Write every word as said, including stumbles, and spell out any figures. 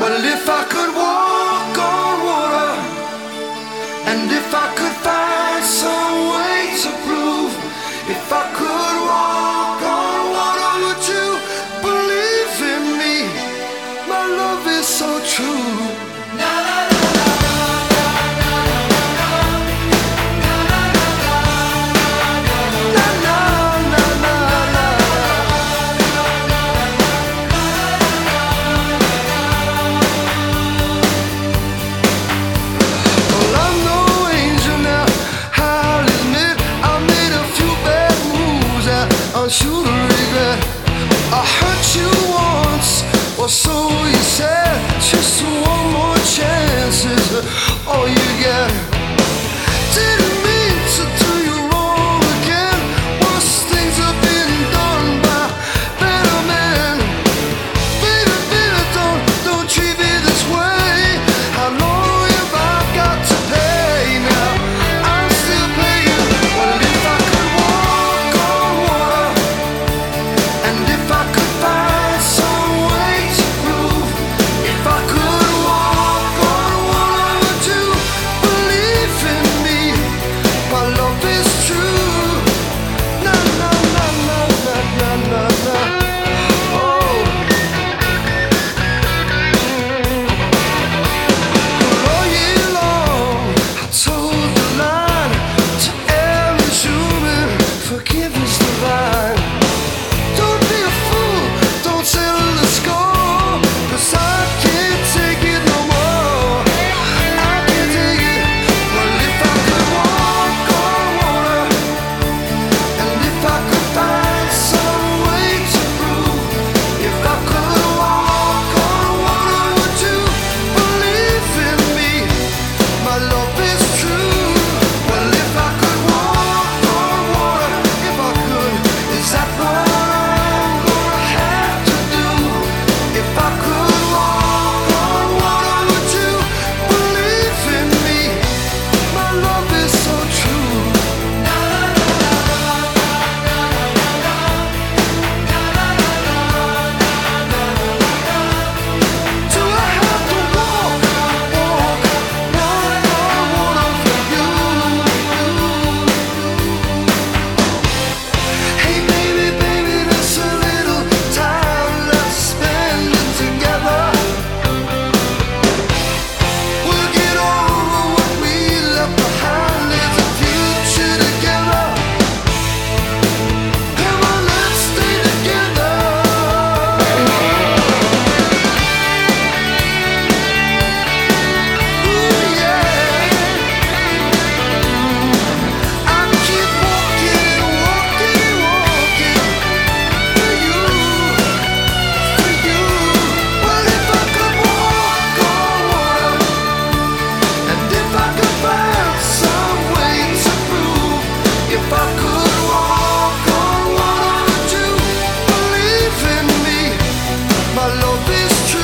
Well, if I could walk on water, and if I could find some way to prove, if I could walk on water, would you believe in me? My love is so true. Na, na, na. You to regret I hurt you once, or so you said. Just one more chance is all you get. Didn't mean to do you wrong again. Worse things have been done by better men. Baby, baby, don't, don't treat me this way. How long have I got to pay now? I'm still paying. Well, if I could walk on water, and if I could find some way to prove, if I could walk on water, would you believe in me? My love is true. Na na na na na na na na. Oh, all year long I told the line to every human, forgiveness divine. Don't be a fool, don't settle the score, 'cause I can't take it no more. I can't take it. Well, if I could walk on water, and if I could find some way to prove, if I could walk on water, would you believe in me? My love is true. Well, if I could walk on water, if I could, is that what I'm gonna have to do? If I could walk on water, would you believe in me? My love is so true. Na, na, na, na, na, na, na, na, na. Do I have to walk, walk, walk on water for you? Hey baby, baby, there's a little time left spending together. We'll get over what we left behind. There's a future together. Come on, let's stay together. Ooh, yeah. I keep walking, walking, walking for you, for you. Well, if I could walk on water, and if I could find some way to prove, if I could walk on water, would you believe in me? My love is true.